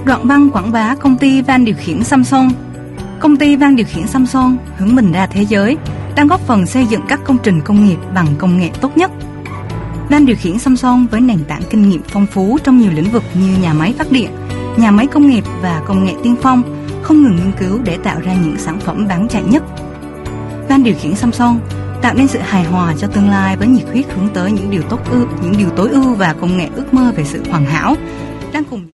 Đoạn băng quảng bá công ty van điều khiển Samsung. Công ty van điều khiển Samsung hướng mình ra thế giới, đang góp phần xây dựng các công trình công nghiệp bằng công nghệ tốt nhất. Van điều khiển Samsung với nền tảng kinh nghiệm phong phú trong nhiều lĩnh vực như nhà máy phát điện, nhà máy công nghiệp và công nghệ tiên phong, không ngừng nghiên cứu để tạo ra những sản phẩm bán chạy nhất. Van điều khiển Samsung tạo nên sự hài hòa cho tương lai với nhiệt huyết hướng tới những điều tối ưu và công nghệ ước mơ về sự hoàn hảo, đang cùng